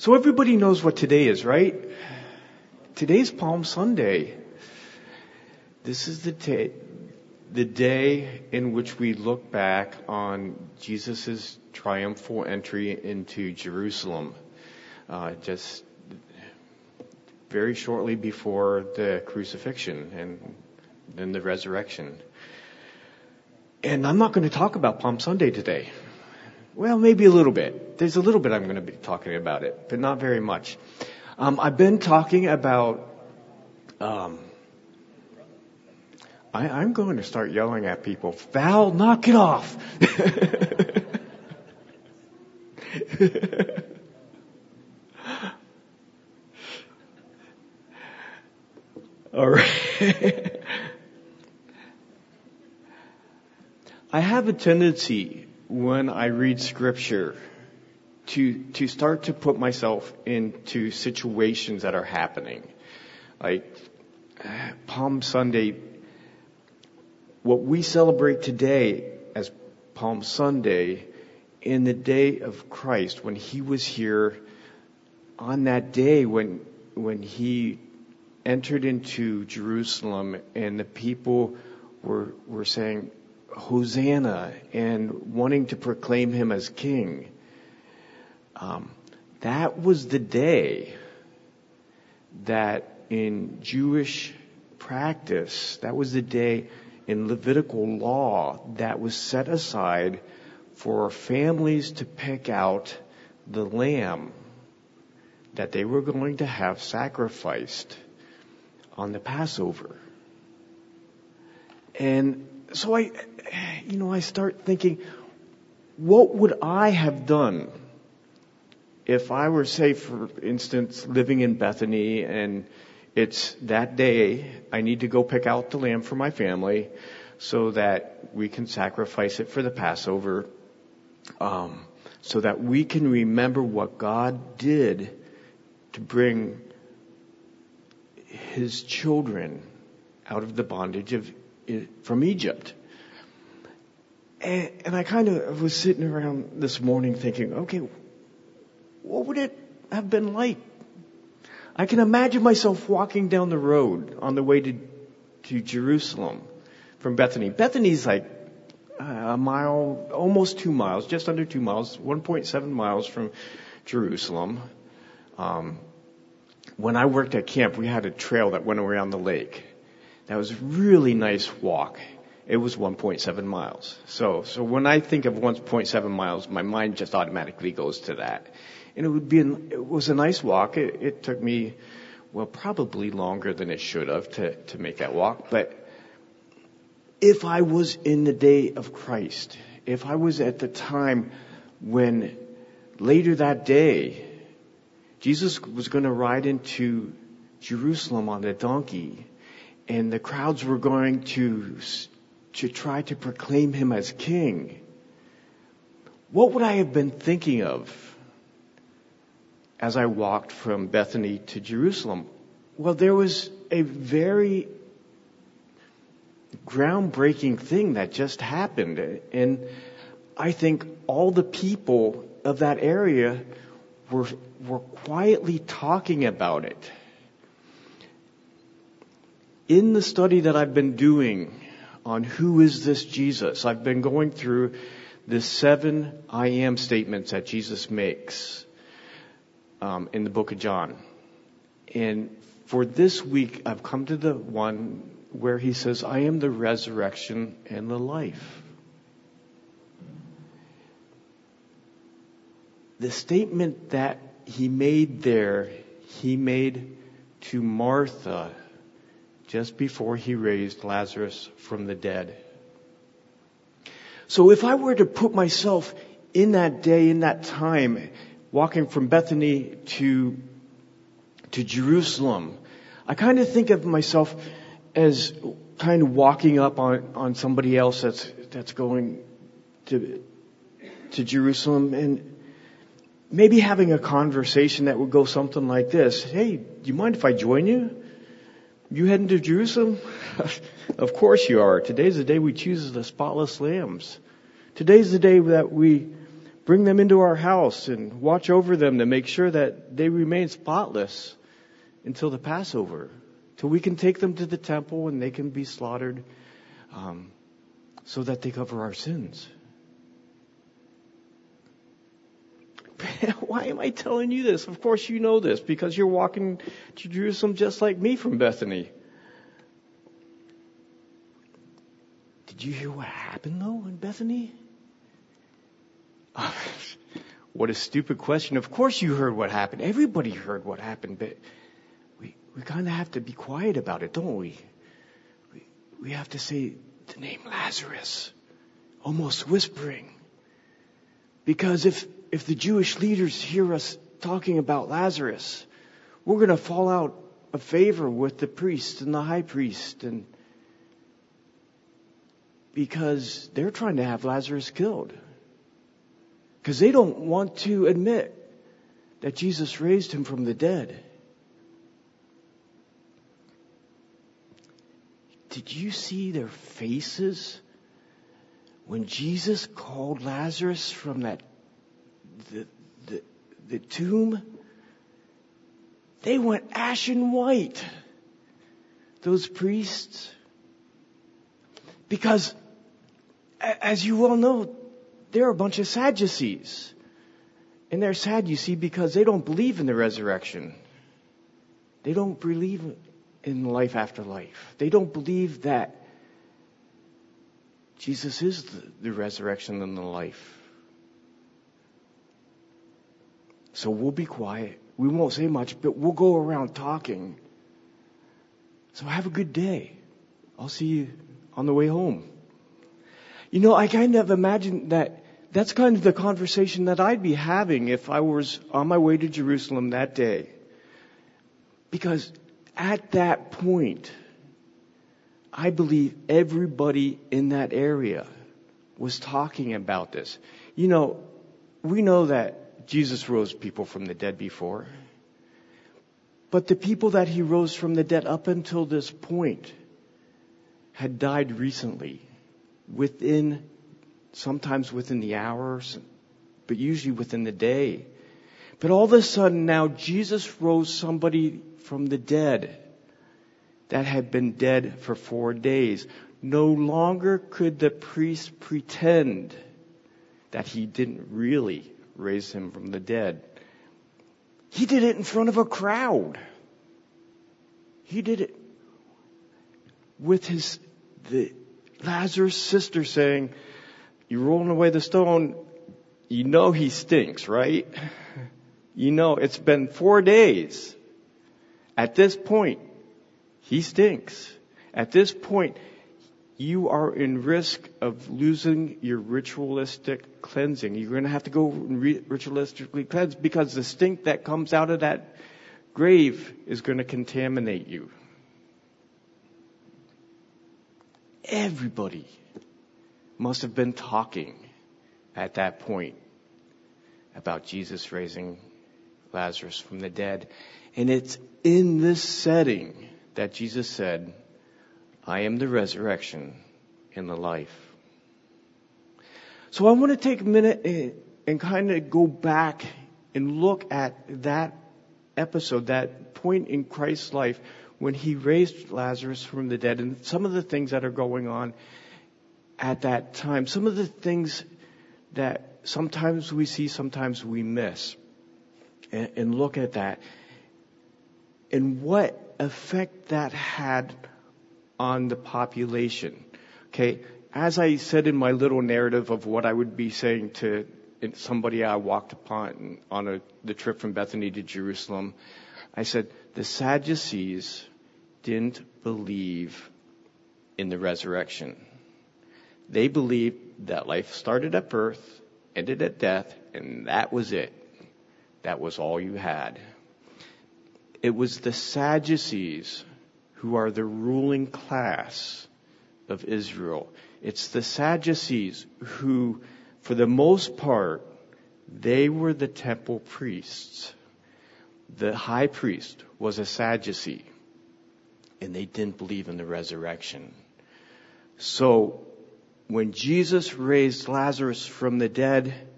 So everybody knows what today is, right? Today's Palm Sunday. This is the day in which we look back on Jesus' triumphal entry into Jerusalem, just very shortly before the crucifixion and then the resurrection. And I'm not going to talk about Palm Sunday today. Well, maybe a little bit. There's a little bit I'm going to be talking about it, but not very much. I've been talking about, I'm going to start yelling at people. Val, knock it off. All right. I have a tendency when I read scripture to start to put myself into situations that are happening. Like Palm Sunday, what we celebrate today as Palm Sunday, in the day of Christ, when He was here, on that day when He entered into Jerusalem and the people were saying, Hosanna, and wanting to proclaim Him as King. That was the day that in Jewish practice, that was the day in Levitical law that was set aside for families to pick out the lamb that they were going to have sacrificed on the Passover. And so I start thinking, what would I have done if I were, say, for instance, living in Bethany and it's that day, I need to go pick out the lamb for my family so that we can sacrifice it for the Passover, so that we can remember what God did to bring His children out of the bondage from Egypt. And I kind of was sitting around this morning thinking, okay, what would it have been like? I can imagine myself walking down the road on the way to Jerusalem from Bethany. Bethany's like a mile, almost 2 miles, just under 2 miles, 1.7 miles from Jerusalem. When I worked at camp, we had a trail that went around the lake. That was a really nice walk. It was 1.7 miles. So when I think of 1.7 miles, my mind just automatically goes to that. And it was a nice walk. It took me, probably longer than it should have to make that walk. But if I was in the day of Christ, if I was at the time when later that day, Jesus was going to ride into Jerusalem on a donkey, and the crowds were going to try to proclaim Him as King, what would I have been thinking of as I walked from Bethany to Jerusalem? Well, there was a very groundbreaking thing that just happened. And I think all the people of that area were quietly talking about it. In the study that I've been doing on who is this Jesus, I've been going through the 7 I am statements that Jesus makes in the book of John. And for this week, I've come to the one where He says, I am the resurrection and the life. The statement that He made there, He made to Martha just before He raised Lazarus from the dead. So if I were to put myself in that day, in that time, walking from Bethany to Jerusalem, I kind of think of myself as kind of walking up on somebody else that's going to Jerusalem, and maybe having a conversation that would go something like this. Hey, do you mind if I join you? You heading to Jerusalem? Of course you are. Today's the day we choose the spotless lambs. Today's the day that we bring them into our house and watch over them to make sure that they remain spotless until the Passover, till we can take them to the temple and they can be slaughtered, so that they cover our sins. Why am I telling you this? Of course you know this, because you're walking to Jerusalem just like me from Bethany. Did you hear what happened though in Bethany? What a stupid question. Of course you heard what happened. Everybody heard what happened, but we kind of have to be quiet about it, don't we? We have to say the name Lazarus, almost whispering. Because if the Jewish leaders hear us talking about Lazarus, we're going to fall out of favor with the priest and the high priest, and because they're trying to have Lazarus killed. Because they don't want to admit that Jesus raised him from the dead. Did you see their faces when Jesus called Lazarus from the tomb? They went ashen white, those priests. Because, as you well know, they're a bunch of Sadducees. And they're sad, you see, because they don't believe in the resurrection. They don't believe in life after life. They don't believe that Jesus is the resurrection and the life. So we'll be quiet. We won't say much, but we'll go around talking. So have a good day. I'll see you on the way home. You know, I kind of imagine that's kind of the conversation that I'd be having if I was on my way to Jerusalem that day. Because at that point, I believe everybody in that area was talking about this. You know, we know that Jesus rose people from the dead before. But the people that he rose from the dead up until this point had died recently, sometimes within the hours, but usually within the day. But all of a sudden now Jesus rose somebody from the dead that had been dead for 4 days. No longer could the priest pretend that he didn't really raise him from the dead. He did it in front of a crowd. He did it with the Lazarus' sister saying, "You're rolling away the stone. You know he stinks, right? You know it's been 4 days. At this point, he stinks. At this point, you are in risk of losing your ritualistic cleansing. You're going to have to go ritualistically cleanse because the stink that comes out of that grave is going to contaminate you." Everybody must have been talking at that point about Jesus raising Lazarus from the dead. And it's in this setting that Jesus said, "I am the resurrection and the life." So I want to take a minute and kind of go back and look at that episode, that point in Christ's life when he raised Lazarus from the dead, and some of the things that are going on at that time, some of the things that sometimes we see, sometimes we miss, and look at that, and what effect that had on the population. Okay, as I said in my little narrative of what I would be saying to somebody I walked upon on the trip from Bethany to Jerusalem, I said the Sadducees didn't believe in the resurrection. They believed that life started at birth, ended at death, and that was it. That was all you had. It was the Sadducees who are the ruling class of Israel. It's the Sadducees who, for the most part, they were the temple priests. The high priest was a Sadducee, and they didn't believe in the resurrection. So when Jesus raised Lazarus from the dead,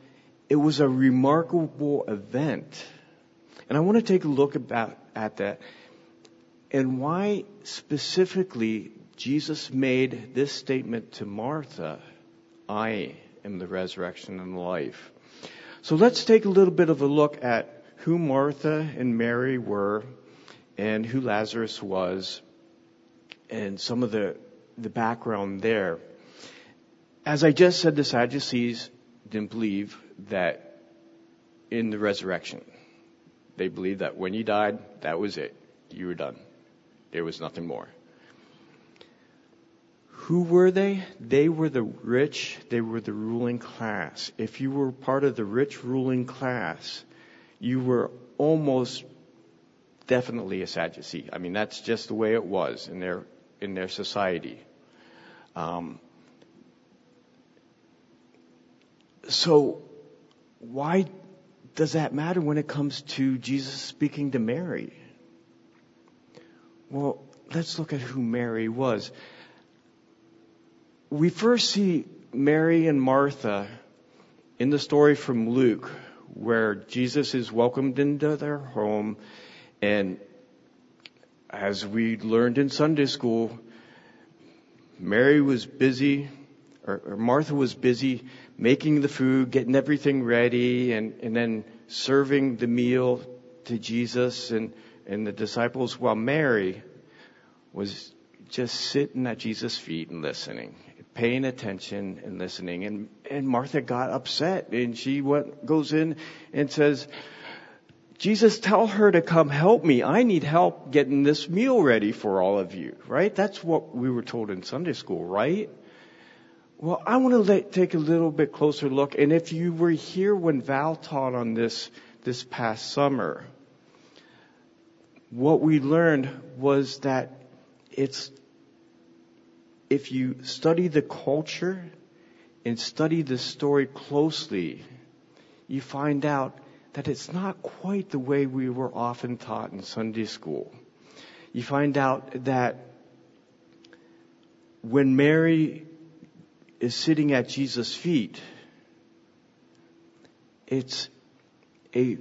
it was a remarkable event. And I want to take a look at that and why specifically Jesus made this statement to Martha, I am the resurrection and the life. So let's take a little bit of a look at who Martha and Mary were and who Lazarus was and some of the background there. As I just said, the Sadducees didn't believe that in the resurrection. They believed that when you died, that was it. You were done. There was nothing more. Who were they? They were the rich. They were the ruling class. If you were part of the rich ruling class, you were almost definitely a Sadducee. I mean, that's just the way it was in their society. So why does that matter when it comes to Jesus speaking to Mary? Well, let's look at who Mary was. We first see Mary and Martha in the story from Luke, where Jesus is welcomed into their home. And as we learned in Sunday school, Mary was busy, or Martha was busy making the food, getting everything ready, and then serving the meal to Jesus and the disciples, while Mary was just sitting at Jesus' feet and listening, paying attention and listening. And Martha got upset, and she goes in and says, Jesus, tell her to come help me. I need help getting this meal ready for all of you, right? That's what we were told in Sunday school, right? Well, I want to take a little bit closer look. And if you were here when Val taught on this past summer, what we learned was that if you study the culture and study the story closely, you find out that it's not quite the way we were often taught in Sunday school. You find out that when Mary is sitting at Jesus' feet, it's a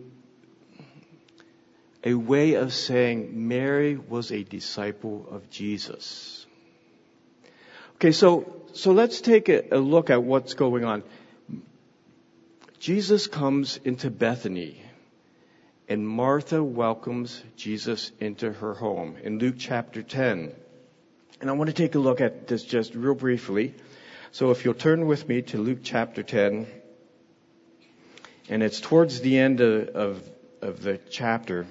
way of saying Mary was a disciple of Jesus. Okay, so let's take a look at what's going on. Jesus comes into Bethany, and Martha welcomes Jesus into her home in Luke chapter 10. And I want to take a look at this just real briefly. So if you'll turn with me to Luke chapter 10, and it's towards the end of the chapter.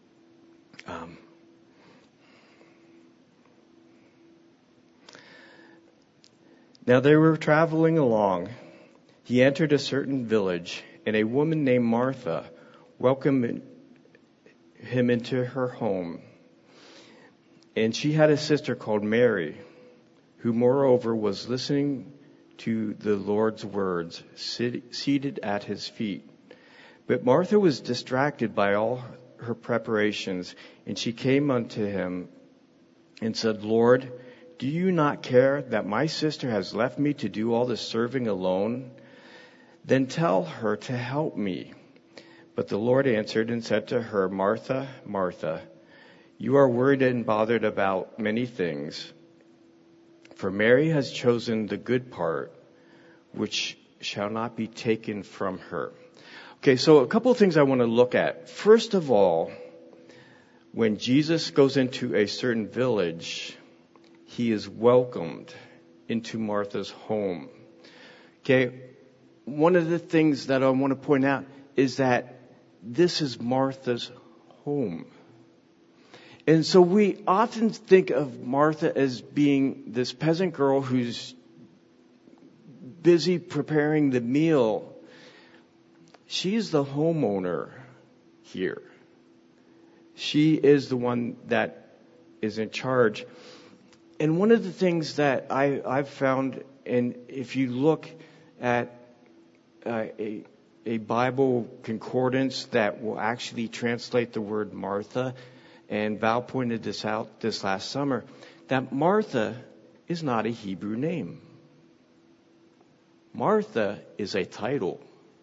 Now they were traveling along. He entered a certain village, and a woman named Martha welcomed him into her home. And she had a sister called Mary, who moreover was listening to the Lord's words, seated at his feet. But Martha was distracted by all her preparations, and she came unto him and said, Lord, do you not care that my sister has left me to do all the serving alone? Then tell her to help me. But the Lord answered and said to her, Martha, Martha, you are worried and bothered about many things, for Mary has chosen the good part, which shall not be taken from her. Okay, so a couple of things I want to look at. First of all, when Jesus goes into a certain village, he is welcomed into Martha's home. Okay, one of the things that I want to point out is that this is Martha's home. And so we often think of Martha as being this peasant girl who's busy preparing the meal. She's the homeowner here. She is the one that is in charge. And one of the things that I've found, and if you look at a Bible concordance that will actually translate the word Martha, and Val pointed this out this last summer, that Martha is not a Hebrew name. Martha is a title.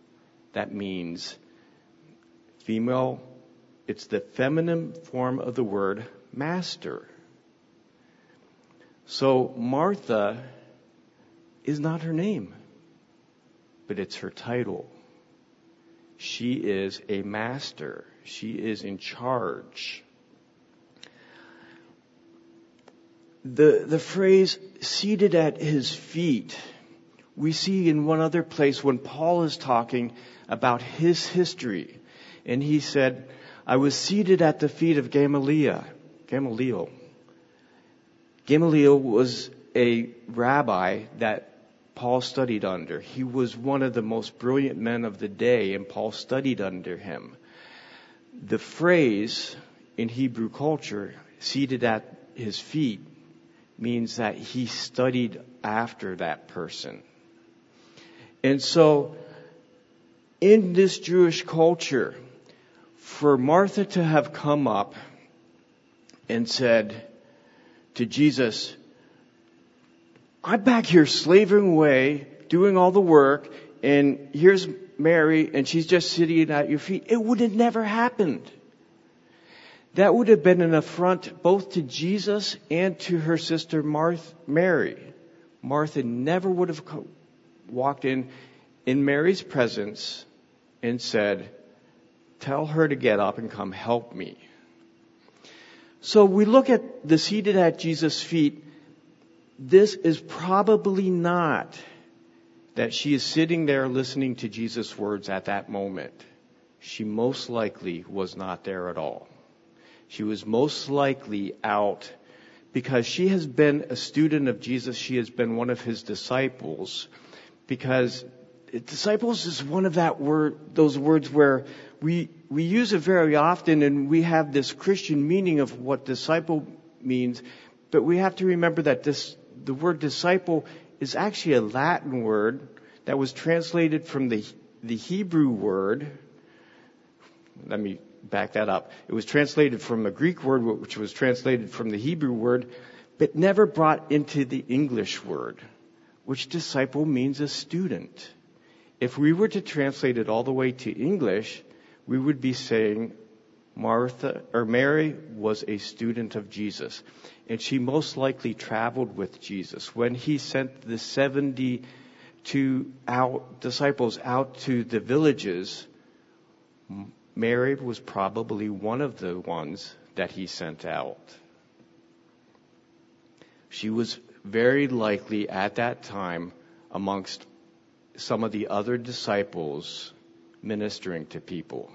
that means female. It's the feminine form of the word master. So Martha is not her name, but it's her title. She is a master. She is in charge. The phrase seated at his feet, we see in one other place when Paul is talking about his history. And he said, I was seated at the feet of Gamaliel. Gamaliel was a rabbi that Paul studied under. He was one of the most brilliant men of the day, and Paul studied under him. The phrase in Hebrew culture, seated at his feet, means that he studied after that person. And so, in this Jewish culture, for Martha to have come up and said to Jesus, I'm back here slaving away, doing all the work, and here's Mary, and she's just sitting at your feet. It would have never happened. That would have been an affront both to Jesus and to her sister Mary. Martha never would have walked in Mary's presence and said, tell her to get up and come help me. So we look at the seated at Jesus' feet. This is probably not that she is sitting there listening to Jesus' words at that moment. She most likely was not there at all. She was most likely out because she has been a student of Jesus. She has been one of his disciples, because disciples is one of those words where we use it very often, and we have this Christian meaning of what disciple means, but we have to remember that the word disciple is actually a Latin word that was translated from the Hebrew word. Let me back that up. It was translated from a Greek word, which was translated from the Hebrew word, but never brought into the English word, which disciple means a student. If we were to translate it all the way to English, we would be saying Mary was a student of Jesus, and she most likely traveled with Jesus. When he sent the 72 disciples out to the villages, Mary was probably one of the ones that he sent out. She was very likely at that time amongst some of the other disciples ministering to people.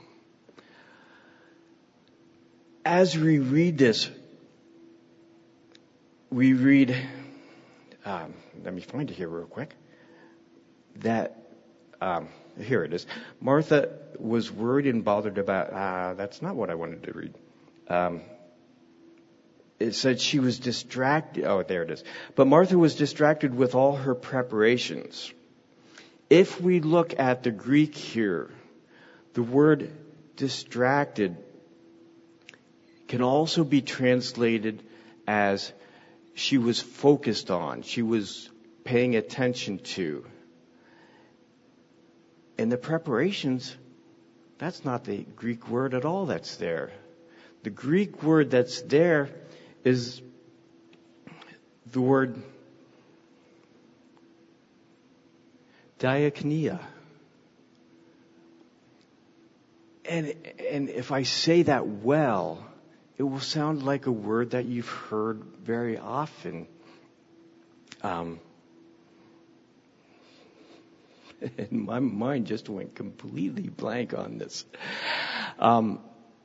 As we read this, we read, let me find it here real quick, that, here it is. Martha was worried and bothered about, that's not what I wanted to read. It said she was distracted. Oh, there it is. But Martha was distracted with all her preparations. If we look at the Greek here, the word distracted can also be translated as she was focused on, she was paying attention to. And the preparations, that's not the Greek word at all that's there. The Greek word that's there is the word diakonia. And if I say that well, it will sound like a word that you've heard very often. And my mind just went completely blank on this. I'll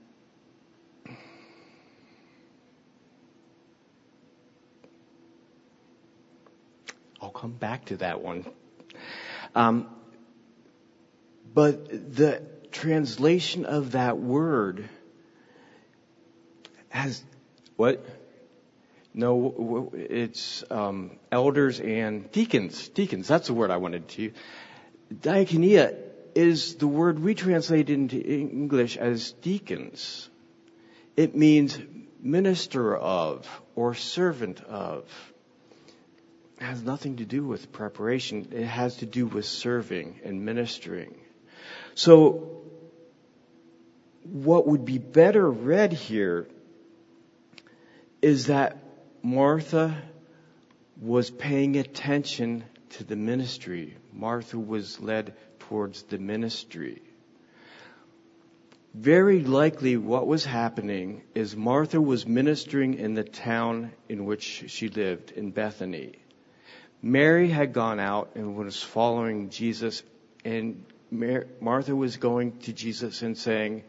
come back to that one. But the translation of that word has what? No, it's elders and deacons. Deacons, that's the word I wanted to. Diakonia is the word we translate into English as deacons. It means minister of or servant of. It has nothing to do with preparation. It has to do with serving and ministering. So what would be better read here is that Martha was paying attention to the ministry. Martha was led towards the ministry. Very likely what was happening is Martha was ministering in the town in which she lived, in Bethany. Mary had gone out and was following Jesus, and Martha was going to Jesus and saying,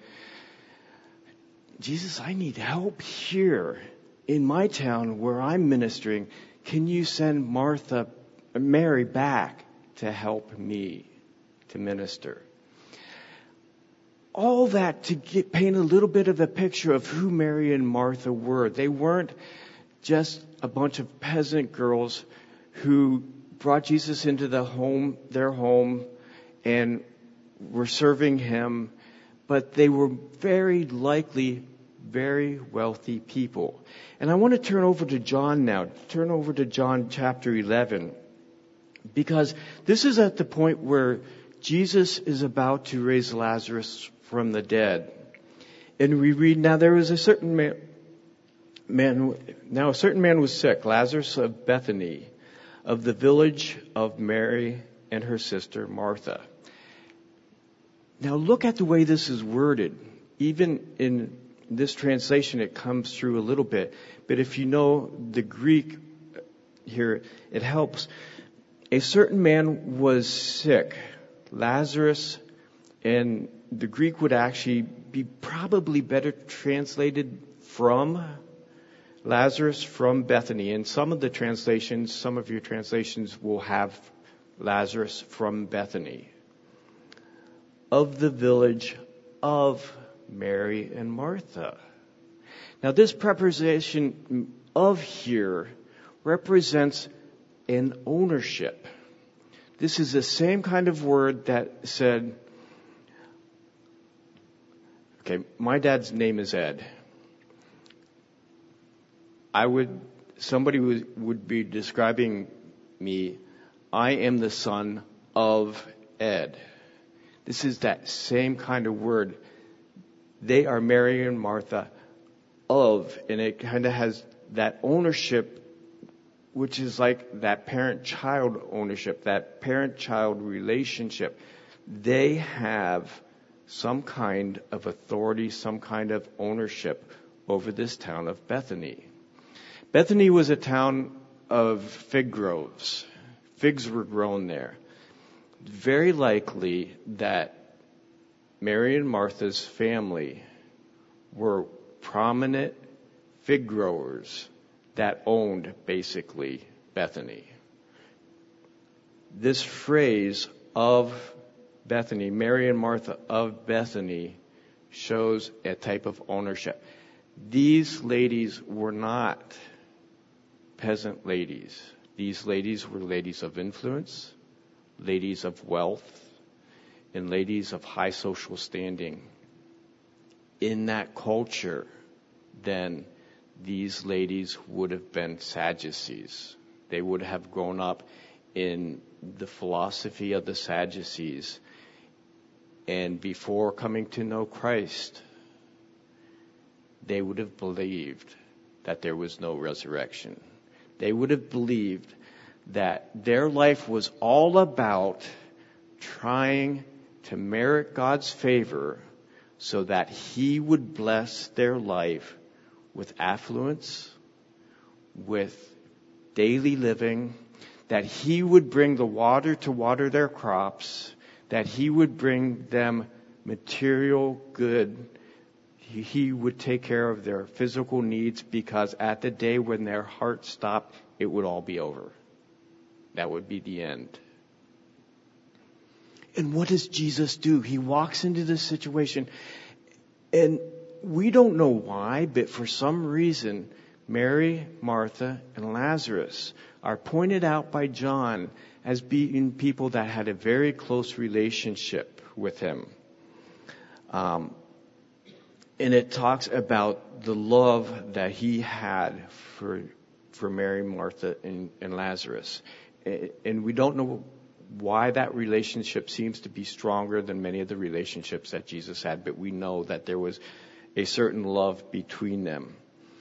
Jesus, I need help here in my town where I'm ministering. Can you send Mary back to help me to minister? All that to paint a little bit of a picture of who Mary and Martha were. They weren't just a bunch of peasant girls who brought Jesus into their home, and were serving him, but they were very likely very wealthy people. And I want to turn over to John now. Turn over to John chapter 11, because this is at the point where Jesus is about to raise Lazarus from the dead. And we read, now there was a certain man was sick, Lazarus of Bethany, of the village of Mary and her sister Martha. Now look at the way this is worded. Even in this translation, it comes through a little bit. But if you know the Greek here, it helps. A certain man was sick, Lazarus, and the Greek would actually be probably better translated from Lazarus from Bethany. And some of your translations will have Lazarus from Bethany, of the village of Mary and Martha. Now this preposition of here represents an ownership. This is the same kind of word that said, okay, my dad's name is Ed. Somebody would be describing me, I am the son of Ed. This is that same kind of word. They are Mary and Martha of, and it kind of has that ownership, which is like that parent-child ownership, that parent-child relationship. They have some kind of authority, some kind of ownership over this town of Bethany. Bethany was a town of fig groves. Figs were grown there. Very likely that Mary and Martha's family were prominent fig growers that owned basically Bethany. This phrase of Bethany, Mary and Martha of Bethany, shows a type of ownership. These ladies were not peasant ladies. These ladies were ladies of influence, ladies of wealth, and ladies of high social standing. In that culture, then, these ladies would have been Sadducees. They would have grown up in the philosophy of the Sadducees. And before coming to know Christ, they would have believed that there was no resurrection. They would have believed that their life was all about trying to merit God's favor so that He would bless their life with affluence, with daily living, that He would bring the water to water their crops, that He would bring them material good. He would take care of their physical needs, because at the day when their heart stopped, it would all be over. That would be the end. And what does Jesus do? He walks into this situation, and we don't know why, but for some reason, Mary, Martha, and Lazarus are pointed out by John as being people that had a very close relationship with him. And it talks about the love that he had for Mary, Martha, and Lazarus. And we don't know why that relationship seems to be stronger than many of the relationships that Jesus had, but we know that there was a certain love between them.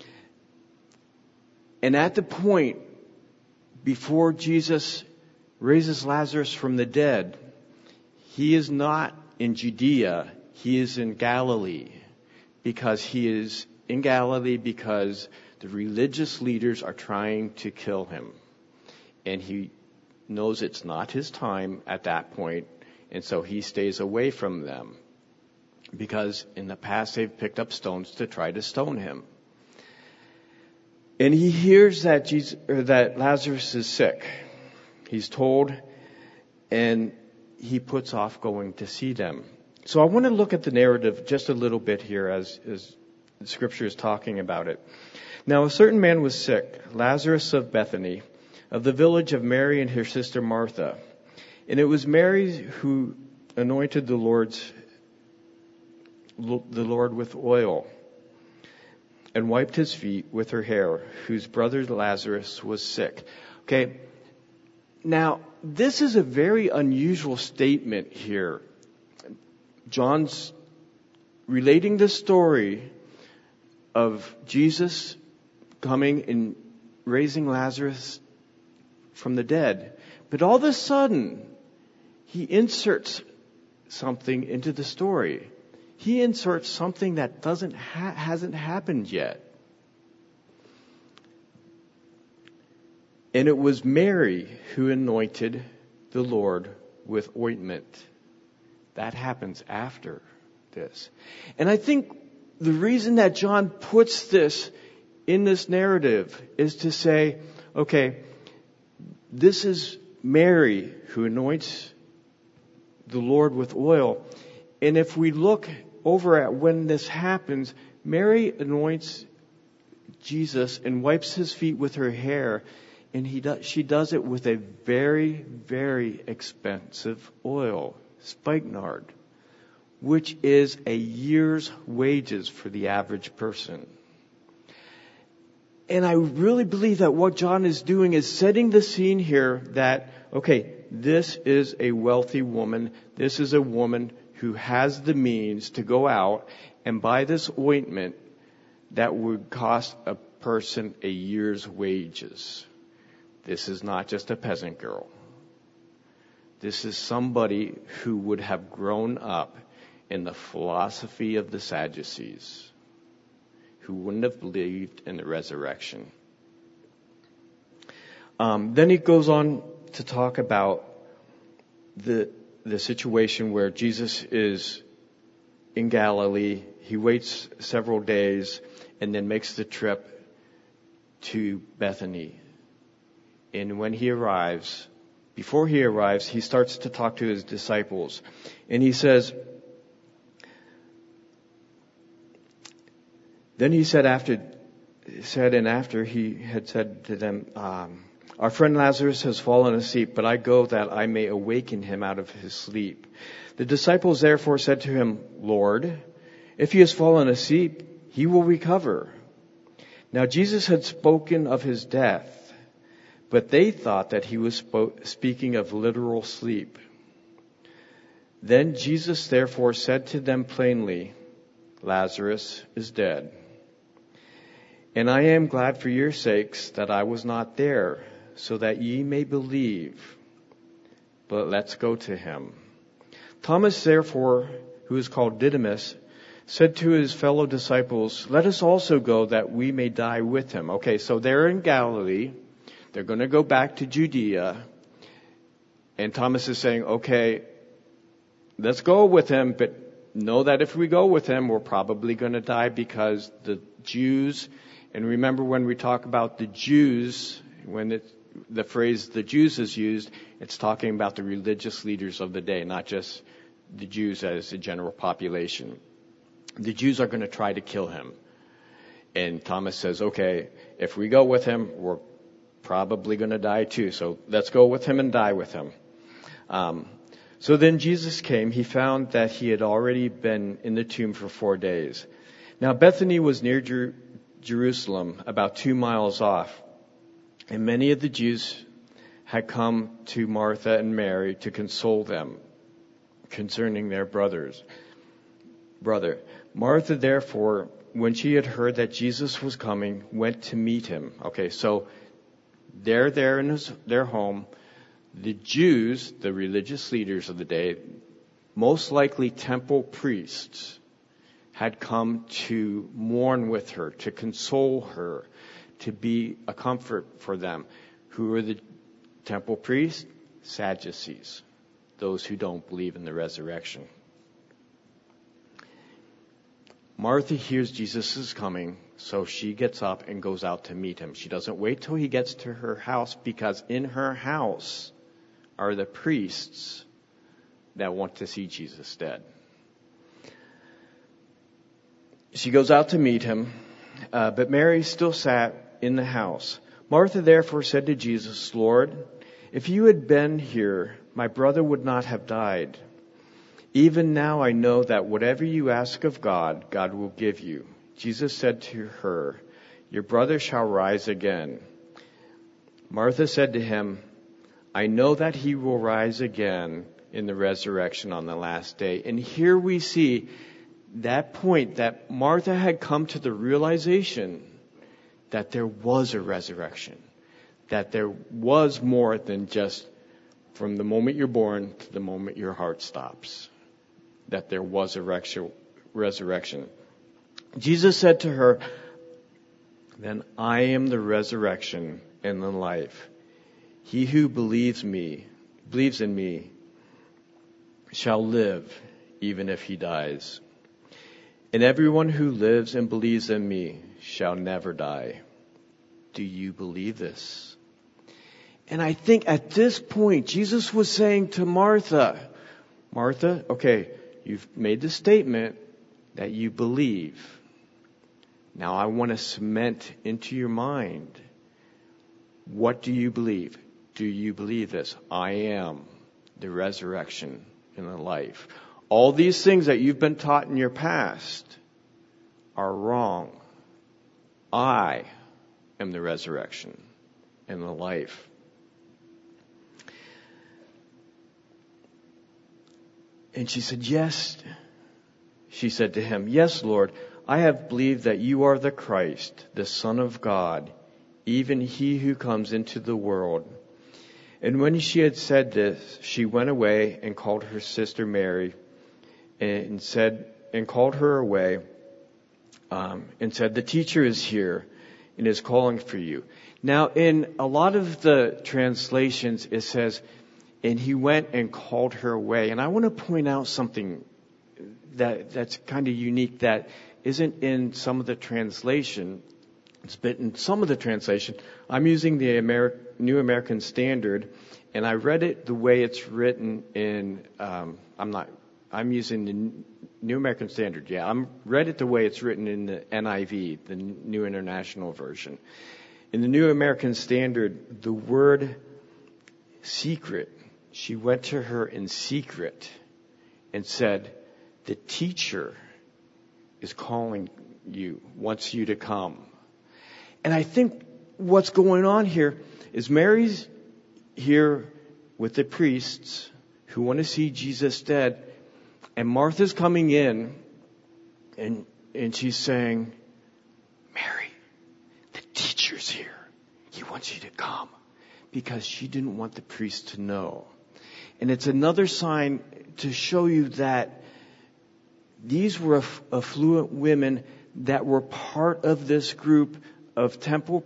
And at the point before Jesus raises Lazarus from the dead, he is not in Judea, he is in Galilee. Because he is in Galilee because the religious leaders are trying to kill him. And he knows it's not his time at that point, and so he stays away from them. Because in the past they've picked up stones to try to stone him. And he hears that Lazarus is sick. He's told, and he puts off going to see them. So I want to look at the narrative just a little bit here as the scripture is talking about it. Now a certain man was sick, Lazarus of Bethany, of the village of Mary and her sister Martha. And it was Mary who anointed the Lord with oil and wiped his feet with her hair, whose brother Lazarus was sick. Okay. Now, this is a very unusual statement here. John's relating the story of Jesus coming and raising Lazarus from the dead. But all of a sudden, he inserts something into the story. He inserts something that hasn't happened yet. And it was Mary who anointed the Lord with ointment. That happens after this. And I think the reason that John puts this in this narrative is to say, okay, this is Mary who anoints the Lord with oil. And if we look over at when this happens, Mary anoints Jesus and wipes his feet with her hair. And she does it with a very, very expensive oil, spikenard, which is a year's wages for the average person. And I really believe that what John is doing is setting the scene here that, okay, this is a wealthy woman. This is a woman who has the means to go out and buy this ointment that would cost a person a year's wages. This is not just a peasant girl. This is somebody who would have grown up in the philosophy of the Sadducees, who wouldn't have believed in the resurrection. Then he goes on to talk about the situation where Jesus is in Galilee. He waits several days and then makes the trip to Bethany. And when he arrives, before he arrives, he starts to talk to his disciples. And he says, then he said after he had said to them, our friend Lazarus has fallen asleep, but I go that I may awaken him out of his sleep. The disciples therefore said to him, Lord, if he has fallen asleep, he will recover. Now Jesus had spoken of his death, but they thought that he was speaking of literal sleep. Then Jesus therefore said to them plainly, Lazarus is dead. And I am glad for your sakes that I was not there, so that ye may believe. But let's go to him. Thomas therefore, who is called Didymus, said to his fellow disciples, let us also go that we may die with him. Okay, so they're in Galilee. They're going to go back to Judea. And Thomas is saying, okay, let's go with him, but know that if we go with him, we're probably going to die because the Jews, and remember when we talk about the Jews, when the phrase the Jews is used, it's talking about the religious leaders of the day, not just the Jews as a general population. The Jews are going to try to kill him. And Thomas says, okay, if we go with him, we're probably going to die too. So let's go with him and die with him. So then Jesus came. He found that he had already been in the tomb for 4 days. Now Bethany was near Jerusalem, about 2 miles off. And many of the Jews had come to Martha and Mary to console them concerning their brother. Martha, therefore, when she had heard that Jesus was coming, went to meet him. Okay, so they're there in their home. The Jews, the religious leaders of the day, most likely temple priests, had come to mourn with her, to console her, to be a comfort for them. Who are the temple priests? Sadducees, those who don't believe in the resurrection. Martha hears Jesus is coming, so she gets up and goes out to meet him. She doesn't wait till he gets to her house, because in her house are the priests that want to see Jesus dead. She goes out to meet him, but Mary still sat in the house. Martha therefore said to Jesus, Lord, if you had been here, my brother would not have died. Even now I know that whatever you ask of God, God will give you. Jesus said to her, your brother shall rise again. Martha said to him, I know that he will rise again in the resurrection on the last day. And here we see that point that Martha had come to the realization that there was a resurrection, that there was more than just from the moment you're born to the moment your heart stops, that there was a resurrection. Jesus said to her, then I am the resurrection and the life. He who believes in me, shall live even if he dies. And everyone who lives and believes in me shall never die. Do you believe this? And I think at this point, Jesus was saying to Martha, okay, you've made the statement that you believe. Now I want to cement into your mind, what do you believe? Do you believe this? I am the resurrection and the life. All these things that you've been taught in your past are wrong. I am the resurrection and the life. And she said, yes. She said to him, yes, Lord, I have believed that you are the Christ, the Son of God, even he who comes into the world. And when she had said this, she went away and called her sister Mary and called her away and said, the teacher is here and is calling for you. Now, in a lot of the translations, it says, and he went and called her away. And I want to point out something that's kind of unique that isn't in some of the translation. It's been in some of the translation. I'm using the New American Standard, and I read it the way it's written in, I'm using the New American Standard. Yeah, I read it the way it's written in the NIV, the New International Version. In the New American Standard, the word secret, she went to her in secret and said, the teacher is calling you, wants you to come. And I think what's going on here is Mary's here with the priests who want to see Jesus dead. And Martha's coming in and she's saying, Mary, the teacher's here. He wants you to come. Because she didn't want the priest to know. And it's another sign to show you that these were affluent women that were part of this group of temple,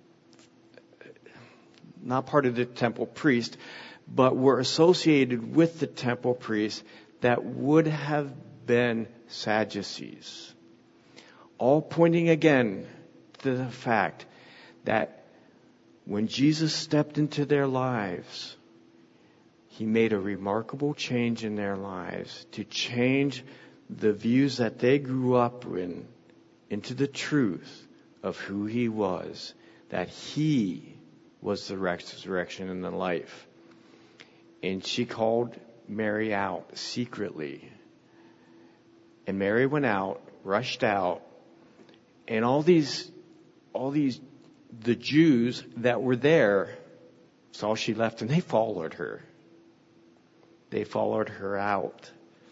not part of the temple priest, but were associated with the temple priest that would have been Sadducees. All pointing again to the fact that when Jesus stepped into their lives, he made a remarkable change in their lives to change the views that they grew up in into the truth of who he was, that he was the resurrection and the life. And she called Mary out secretly. And Mary went out, rushed out, and all these the Jews that were there So she left, and they followed her. They followed her out.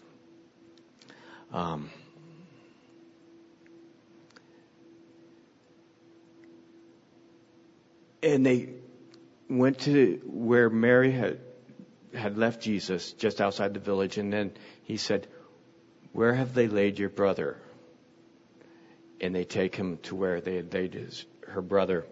And they went to where Mary had left Jesus, just outside the village. And then he said, "Where have they laid your brother?" And they take him to where they had laid her brother.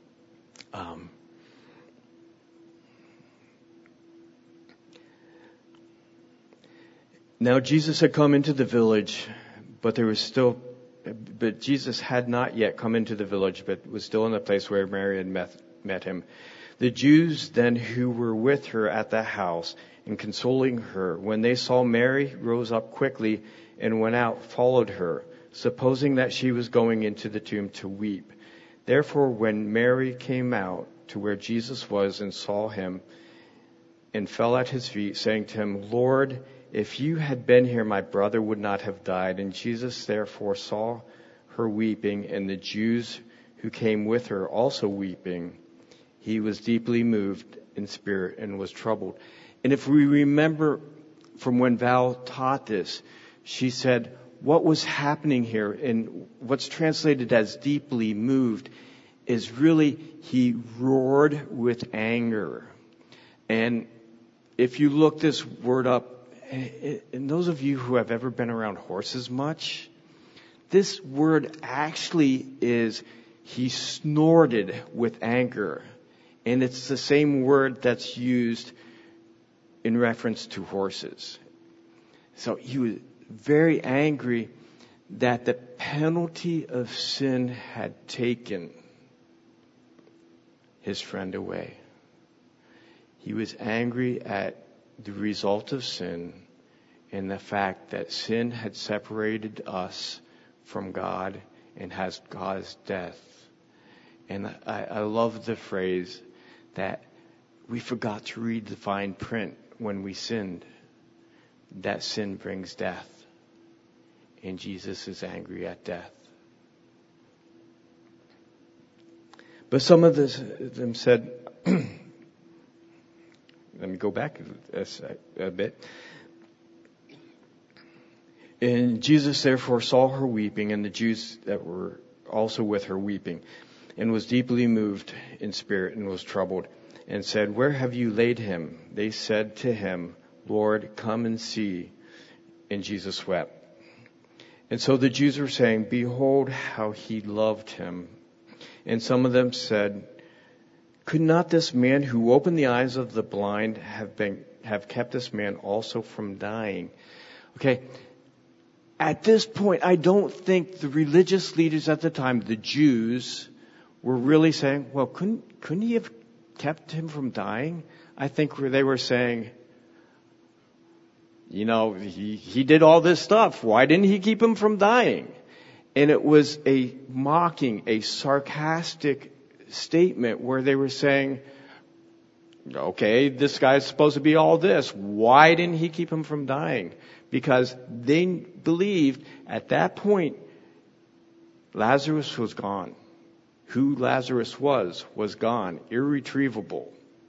Now Jesus had come into the village, but Jesus had not yet come into the village, but was still in the place where Mary had met him. The Jews then who were with her at the house and consoling her, when they saw Mary, rose up quickly and went out, followed her, supposing that she was going into the tomb to weep. Therefore, when Mary came out to where Jesus was and saw him, and fell at his feet, saying to him, "Lord, if you had been here, my brother would not have died." And Jesus therefore saw her weeping, and the Jews who came with her also weeping. He was deeply moved in spirit and was troubled. And if we remember from when Val taught this, she said what was happening here, and what's translated as deeply moved, is really he roared with anger. And if you look this word up, and those of you who have ever been around horses much, this word actually is he snorted with anger. And it's the same word that's used in reference to horses. So he was very angry that the penalty of sin had taken his friend away. He was angry at the result of sin and the fact that sin had separated us from God and has caused death. And I love the phrase that we forgot to read the fine print when we sinned. That sin brings death. And Jesus is angry at death. But some of them said, let me go back a bit. And Jesus therefore saw her weeping, and the Jews that were also with her weeping, and was deeply moved in spirit and was troubled, and said, "Where have you laid him?" They said to him, "Lord, come and see." And Jesus wept. And so the Jews were saying, "Behold how he loved him." And some of them said, "Could not this man who opened the eyes of the blind have kept this man also from dying?" Okay. At this point, I don't think the religious leaders at the time, the Jews, were really saying, "Well, couldn't he have kept him from dying?" I think they were saying, he did all this stuff. Why didn't he keep him from dying? And it was a mocking, a sarcastic statement where they were saying, okay, this guy's supposed to be all this. Why didn't he keep him from dying? Because they believed at that point Lazarus was gone. Who Lazarus was gone, irretrievable.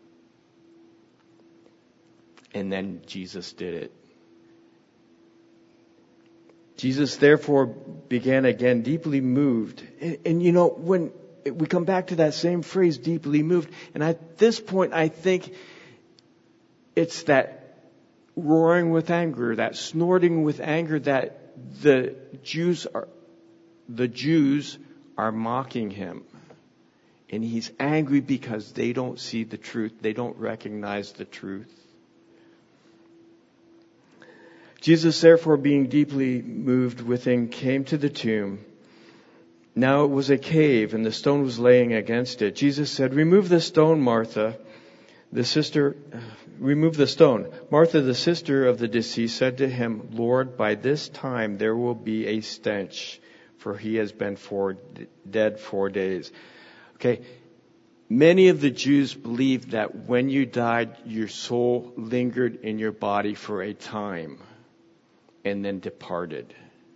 And then Jesus did it. Jesus therefore began again, deeply moved. And when we come back to that same phrase, deeply moved, and at this point I think it's that roaring with anger, that snorting with anger that the Jews are mocking him. And he's angry because they don't see the truth. They don't recognize the truth. Jesus, therefore, being deeply moved within, came to the tomb. Now it was a cave, and the stone was laying against it. Jesus said, "Remove the stone, Martha." Remove the stone. Martha, the sister of the deceased, said to him, "Lord, by this time there will be a stench, for he has been dead 4 days." Okay. Many of the Jews believed that when you died, your soul lingered in your body for a time and then departed.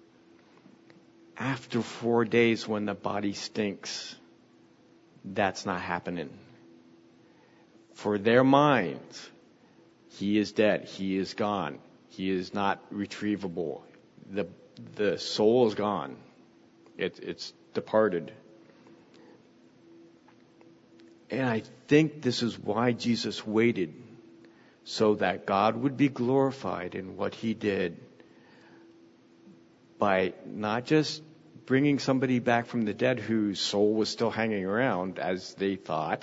After 4 days, when the body stinks, that's not happening. for their minds, he is dead. He is gone. He is not retrievable. The soul is gone. It's departed. And I think this is why Jesus waited, so that God would be glorified in what he did by not just bringing somebody back from the dead whose soul was still hanging around, as they thought,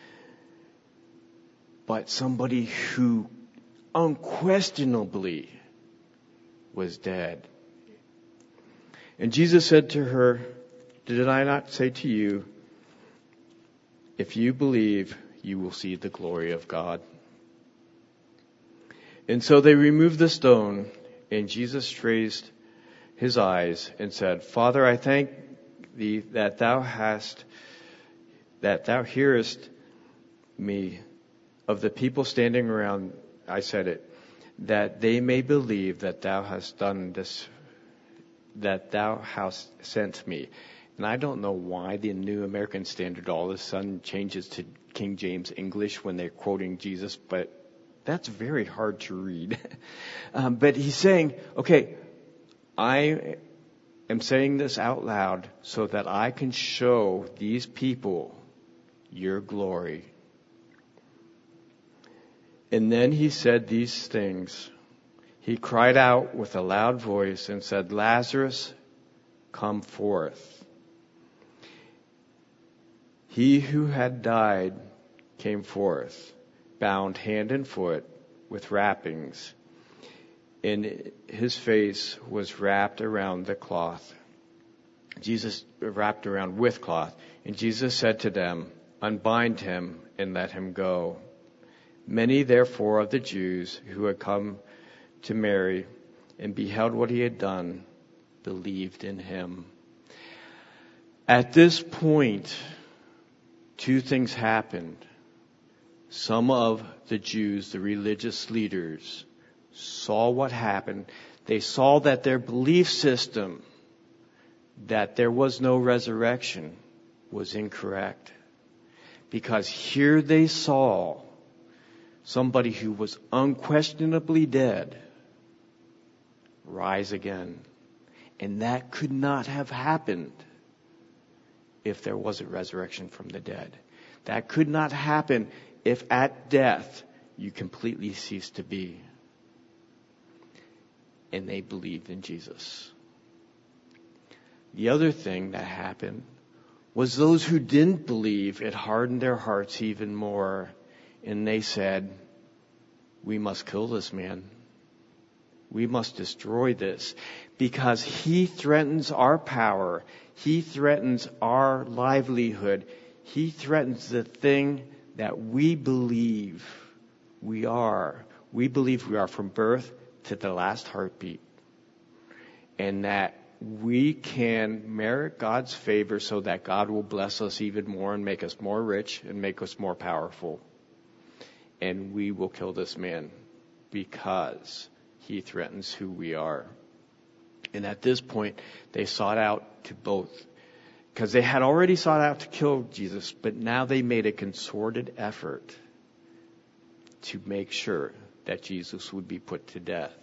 but somebody who unquestionably was dead. And Jesus said to her, "Did I not say to you, if you believe, you will see the glory of God?" And so they removed the stone, and Jesus raised his eyes and said, "Father, I thank thee that thou hearest me of the people standing around." I said it, "that they may believe that thou hast done this, that thou hast sent me." And I don't know why the New American Standard all of a sudden changes to King James English when they're quoting Jesus, but that's very hard to read. But he's saying, okay, I am saying this out loud so that I can show these people your glory. And then he said these things. He cried out with a loud voice and said, "Lazarus, come forth." He who had died came forth, bound hand and foot with wrappings, and his face was wrapped around with cloth. And Jesus said to them, "Unbind him and let him go." Many therefore of the Jews who had come to Mary and beheld what he had done believed in him. At this point, two things happened. Some of the Jews, the religious leaders, saw what happened. They saw that their belief system, that there was no resurrection, was incorrect. Because here they saw somebody who was unquestionably dead rise again. And that could not have happened if there was a resurrection from the dead. That could not happen if at death you completely cease to be. And they believed in Jesus. The other thing that happened was those who didn't believe, it hardened their hearts even more. And they said, "We must kill this man. We must destroy this because he threatens our power. He threatens our livelihood. He threatens the thing that we believe we are. We believe we are from birth to the last heartbeat. And that we can merit God's favor so that God will bless us even more and make us more rich and make us more powerful. And we will kill this man because he threatens who we are." And at this point, they sought out to both, because they had already sought out to kill Jesus, but now they made a concerted effort to make sure that Jesus would be put to death.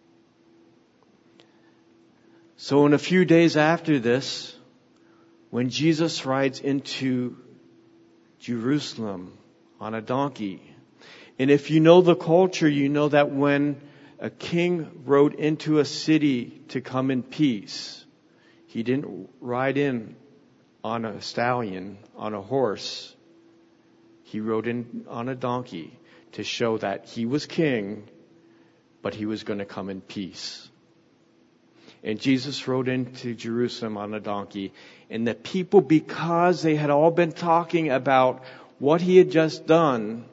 So in a few days after this, when Jesus rides into Jerusalem on a donkey, and if you know the culture, you know that when a king rode into a city to come in peace, he didn't ride in on a stallion, on a horse. He rode in on a donkey to show that he was king, but he was going to come in peace. And Jesus rode into Jerusalem on a donkey. And the people, because they had all been talking about what he had just done,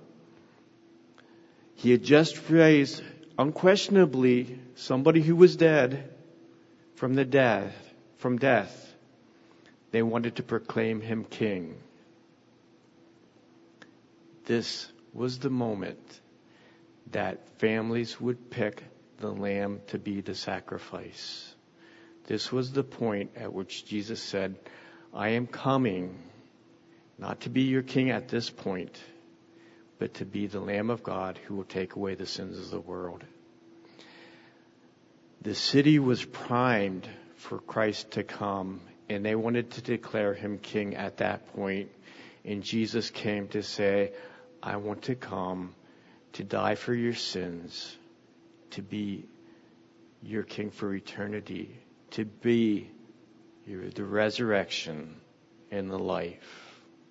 he had just raised, unquestionably, somebody who was dead from death. They wanted to proclaim him king. This was the moment that families would pick the lamb to be the sacrifice. This was the point at which Jesus said, "I am coming, not to be your king at this point, but to be the Lamb of God who will take away the sins of the world. The city was primed for Christ to come, and they wanted to declare him king at that point. And Jesus came to say, I want to come to die for your sins, to be your king for eternity, to be the resurrection and the life.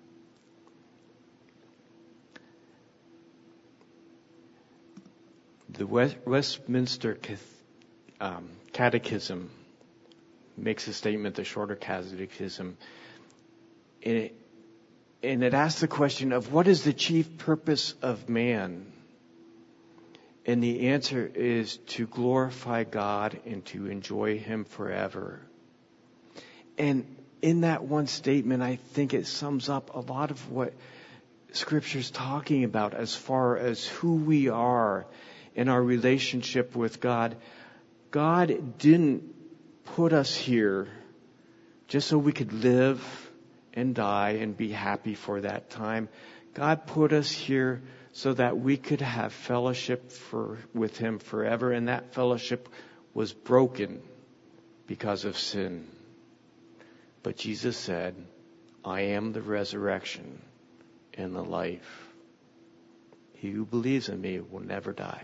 The Westminster Catechism makes a statement, the Shorter Catechism, and it asks the question of what is the chief purpose of man? And the answer is to glorify God and to enjoy him forever. And in that one statement, I think it sums up a lot of what Scripture's talking about as far as who we are in our relationship with God. God didn't put us here just so we could live and die and be happy for that time. God put us here so that we could have fellowship with him forever, and that fellowship was broken because of sin. But Jesus said, I am the resurrection and the life. He who believes in me will never die.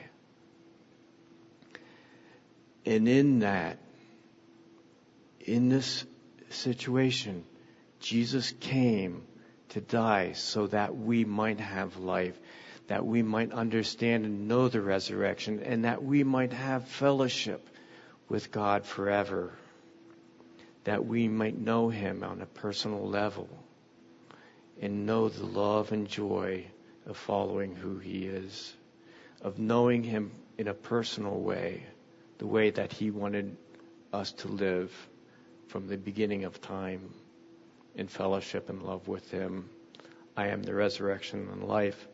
And in this situation, Jesus came to die so that we might have life, that we might understand and know the resurrection, and that we might have fellowship with God forever, that we might know him on a personal level and know the love and joy of following who he is, of knowing him in a personal way, the way that he wanted us to live from the beginning of time, in fellowship and love with him. I am the resurrection and life.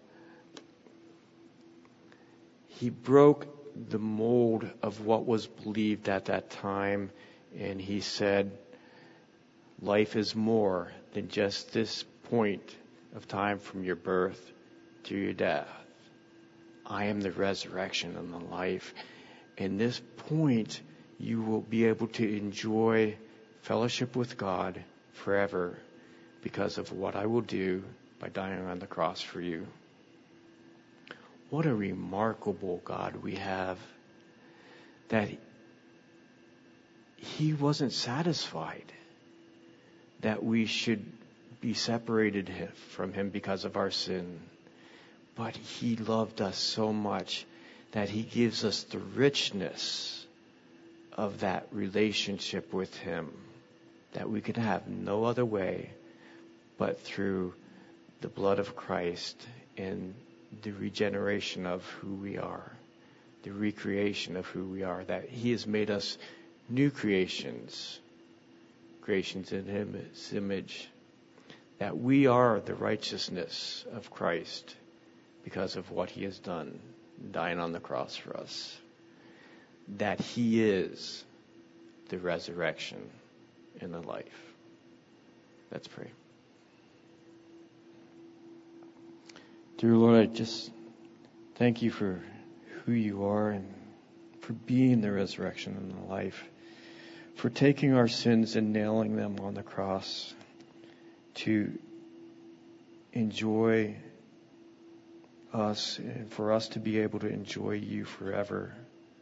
He broke the mold of what was believed at that time, and he said, life is more than just this point of time from your birth to your death. I am the resurrection and the life. In this point, you will be able to enjoy fellowship with God forever because of what I will do by dying on the cross for you. What a remarkable God we have, that he wasn't satisfied that we should be separated from him because of our sin. But he loved us so much that he gives us the richness of that relationship with him that we could have no other way but through the blood of Christ and the regeneration of who we are, the recreation of who we are, that he has made us new creations in his image, that we are the righteousness of Christ because of what he has done, dying on the cross for us, that he is the resurrection and the life. Let's pray. Dear Lord, I just thank you for who you are and for being the resurrection and the life, for taking our sins and nailing them on the cross to enjoy us and for us to be able to enjoy you forever.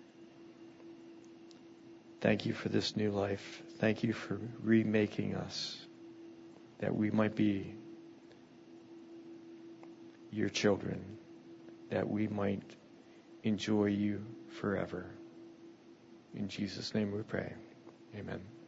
Thank you for this new life. Thank you for remaking us, that we might be your children, that we might enjoy you forever. In Jesus' name we pray. Amen.